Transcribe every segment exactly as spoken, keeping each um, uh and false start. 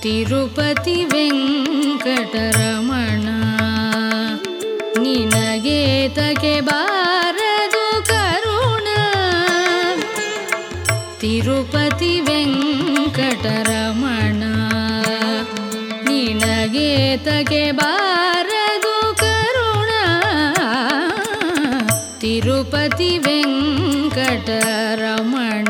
ತಿರುಪತಿ ವೆಂಕಟರಮಣ ನಿನಗೇತಕ್ಕೆ ಬಾರದು ಕರುಣ. ತಿರುಪತಿ ವೆಂಕಟರಮಣ ನಿನಗೇತಕ್ಕೆ ಬಾರದು ಕರುಣ. ತಿರುಪತಿ ವೆಂಕಟರಮಣ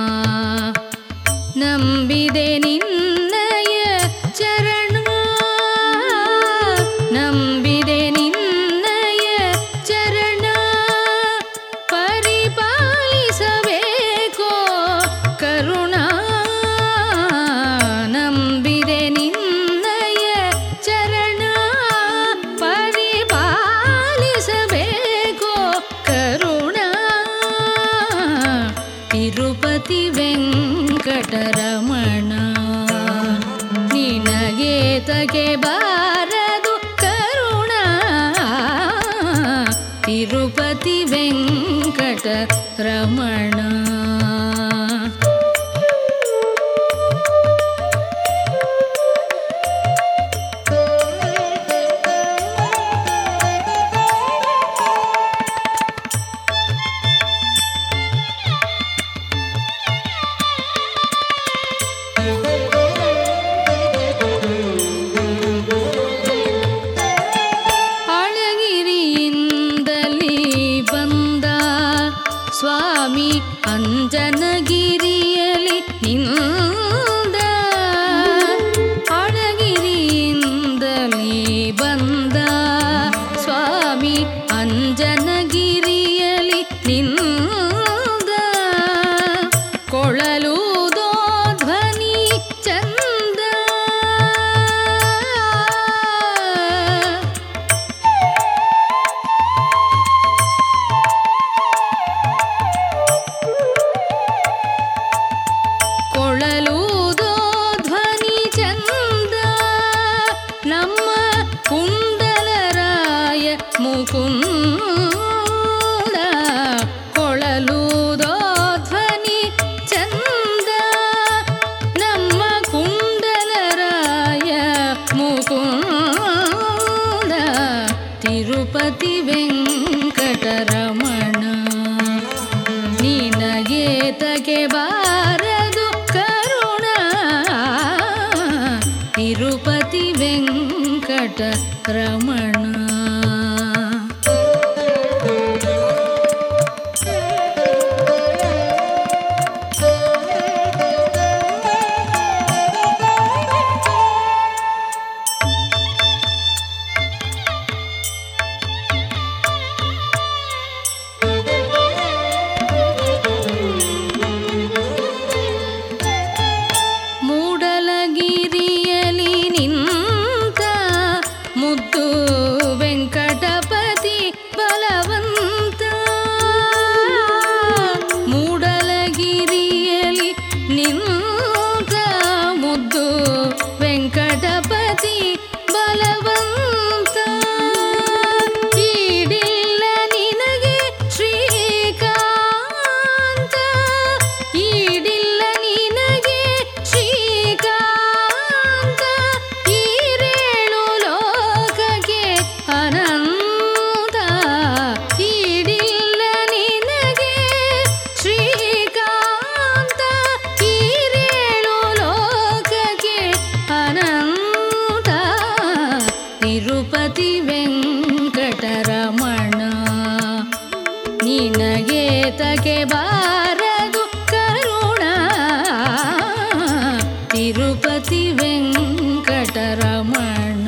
ನಂಬಿದೆ ನಿನ್ನಯ ಚರಣ, ನಂಬಿದೆ ನಿನ್ನಯ ಚರಣ. ಪರಿಪಾಲಿಸಬೇಕೋ ಕರುಣ, ನಂಬಿದೆ ನಿನ್ನಯ ಚರಣ. ಪರಿಪಾಲಿಸಬೇಕೋ ಕರುಣ. ತಿರುಪತಿ ವೆಂಕಟರಮಣ ನಿನಗೇತಕ್ಕೆ ಬಾರದು ಕರುಣ. ತಿರುಪತಿ ವೆಂಕಟರಮಣ ಸ್ವಾಮಿ ಅಂಜನಗಿರಿಯಲಿ ನಿಂದ. ಅಳಗಿರಿಯಿಂದಲೇ ಬಂದ ಸ್ವಾಮಿ ಅಂಜನಗಿರಿಯಲಿ ನಿಂದ. ಕೊಳಲುದೋ ಧ್ವನಿ ಚಂದ, ಕೊಳಲುದೋ ಧ್ವನಿ ಚಂದ. ನಮ್ಮ ಕುಂಡಲರಾಯ ಮುಕುಂದ. ಕೊಳಲುದೋ ಧ್ವನಿ ಚಂದ. ನಮ್ಮ ಕುಂಡಲರಾಯ ಮುಕುಂದ. ತಿರುಪತಿ ವೆಂಕಟರಮಣ ನಿನಗೇತಕ್ಕೆ ಬಾರದು ಕರುಣ. ತಿರುಪತಿ ವೆಂಕಟರಮಣ ಮೂಡಲಗಿರಿಯಲಿ ನಿಂತ ಮುದ್ದು ವೆಂಕಟಪತಿ ಬಲವಂತ. ಮೂಡಲಗಿರಿಯಲಿ ನಿಂತ ಮುದ್ದು ವೆಂಕಟಪತಿ ಬಲವಂತ. ಈಡಿಲ್ಲ ನಿನಗೆ ಶ್ರೀಕಾಂತ, ಈಡಿಲ್ಲ ನಿನಗೆ ಶ್ರೀಕಾಂತ. ಈರೇಳು ಲೋಕಕ್ಕೆ ಅನಂತ. ಈಡಿಲ್ಲ ನಿನಗೆ ಶ್ರೀಕಾಂತ. ಈರೇಳು ಲೋಕಕ್ಕೆ ಅನಂತ. ತಿರುಪತಿ ವೆಂಕಟರಮಣ ನಿನಗೇತಕ್ಕೆ ಬಾರದು ಕರುಣ. ತಿರುಪತಿ ವೆಂಕಟರಮಣ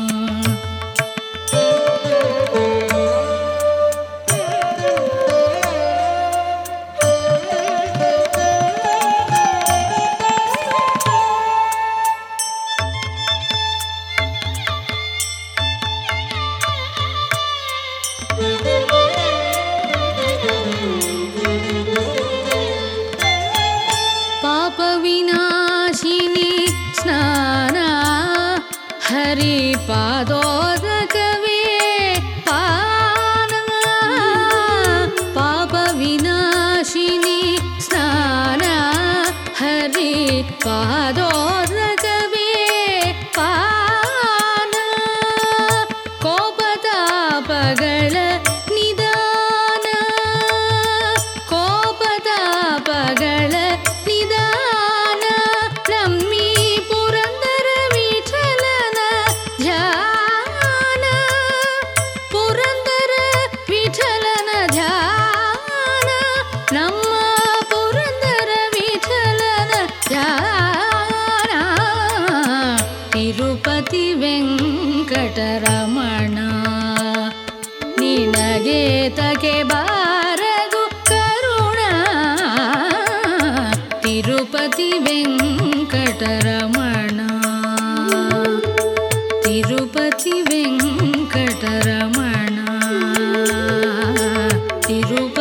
ಪಾಪ ವಿನಾಶಿನಿ ಸ್ನಾನ ಹರಿ ಪಾದೋದಕವೇ ಪಾನ. ಪಾಪ ವಿನಾಶಿನಿ ಸ್ನಾನ ಹರಿ ಪಾದೋದಕವೇ ತಿರುಪತಿ ವೆಂಕಟರಮಣ ನಿನಗೆ ತಗೆ ಬಾರದು ಕರುಣ ತಿರುಪತಿ ವೆಂಕಟರಮಣ ತಿರುಪತಿ ವೆಂಕಟರಮಣ ತಿರುಪತಿ